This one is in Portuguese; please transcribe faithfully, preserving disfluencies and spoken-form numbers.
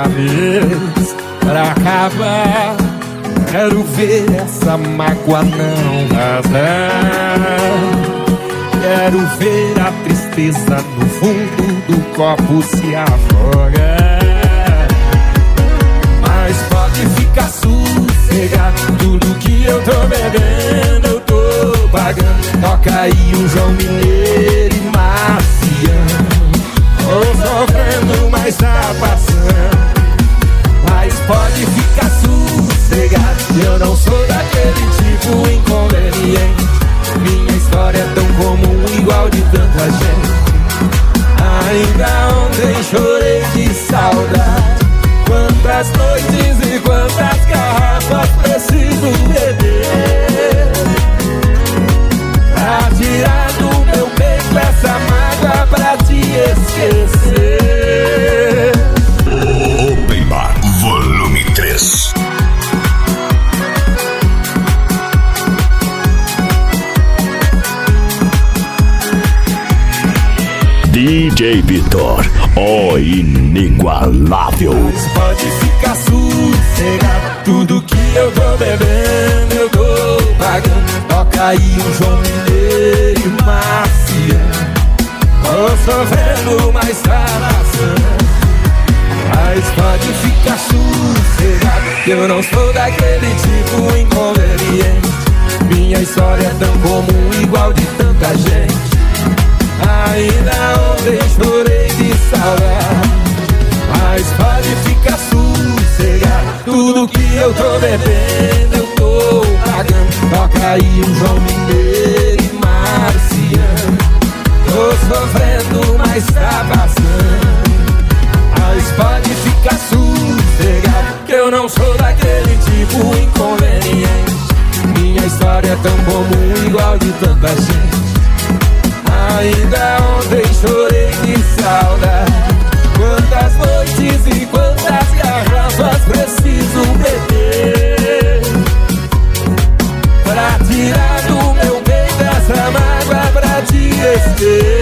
uma vez pra acabar. Quero ver essa mágoa não vazar. Quero ver a tristeza no fundo do copo se afogar. Mas pode ficar sossegado, tudo que eu tô bebendo eu tô pagando. Toca aí o João Mineiro e Marciano. Tô sofrendo, mas tá passando. Mas pode ficar sossegado, eu não sou daquele tipo inconveniente. Minha história é tão comum, igual de tanta gente. Ainda ontem chorei de saudade. Quantas noites e quantas garrafas preciso beber pra tirar do meu peito essa mágoa pra te esquecer. Open Bar Volume três. D J Vitor, o inigualável. Mas pode ficar sossegado, tudo que eu tô bebendo eu tô pagando. Toca aí o João Mineiro e Marciano. Tô sofrendo, mas tá passando. Mas pode ficar sossegado, eu não sou daquele tipo inconveniente. Minha história é tão comum, igual de tanta gente. Ainda ontem chorei de saudade. Mas pode ficar sossegado, tudo que eu tô bebendo eu tô pagando. Toca aí o João Mineiro e Marciano. Tô sofrendo, mas tá passando. Mas pode ficar sossegado, que eu não sou daquele tipo inconveniente. Minha história é tão comum, igual de tanta gente. Ainda ontem chorei de saudade. Quantas noites e quantas garrafas preciso beber pra tirar do meu peito essa mágoa pra te esquecer.